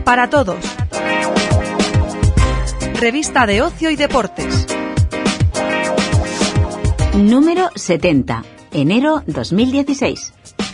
Para todos. Revista de ocio y deportes. Número 70, enero 2016.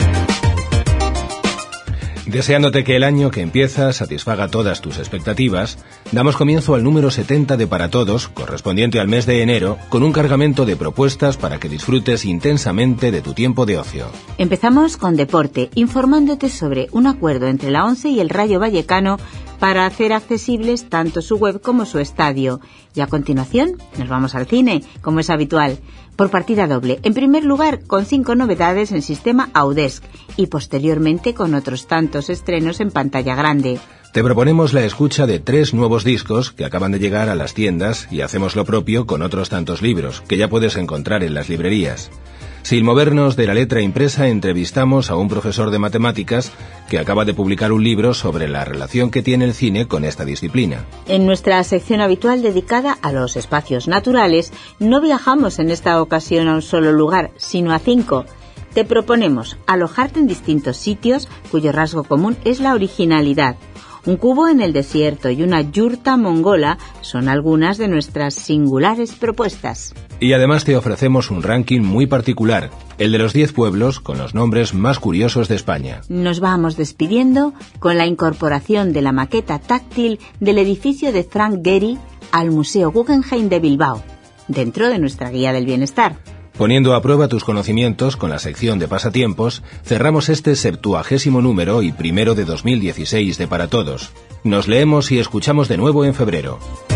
Deseándote que el año que empieza satisfaga todas tus expectativas, damos comienzo al número 70 de Para Todos, correspondiente al mes de enero, con un cargamento de propuestas para que disfrutes intensamente de tu tiempo de ocio. Empezamos con deporte, informándote sobre un acuerdo entre la ONCE y el Rayo Vallecano para hacer accesibles tanto su web como su estadio. Y a continuación nos vamos al cine, como es habitual, por partida doble. En primer lugar, con 5 novedades en sistema Audesc y posteriormente con otros tantos estrenos en pantalla grande. Te proponemos la escucha de 3 nuevos discos que acaban de llegar a las tiendas y hacemos lo propio con otros tantos libros que ya puedes encontrar en las librerías. Sin movernos de la letra impresa, entrevistamos a un profesor de matemáticas que acaba de publicar un libro sobre la relación que tiene el cine con esta disciplina. En nuestra sección habitual dedicada a los espacios naturales, no viajamos en esta ocasión a un solo lugar, sino a 5. Te proponemos alojarte en distintos sitios cuyo rasgo común es la originalidad. Un cubo en el desierto y una yurta mongola son algunas de nuestras singulares propuestas. Y además te ofrecemos un ranking muy particular, el de los 10 pueblos con los nombres más curiosos de España. Nos vamos despidiendo con la incorporación de la maqueta táctil del edificio de Frank Gehry al Museo Guggenheim de Bilbao, dentro de nuestra guía del bienestar. Poniendo a prueba tus conocimientos con la sección de pasatiempos, cerramos este 70º número y primero de 2016 de Para Todos. Nos leemos y escuchamos de nuevo en febrero.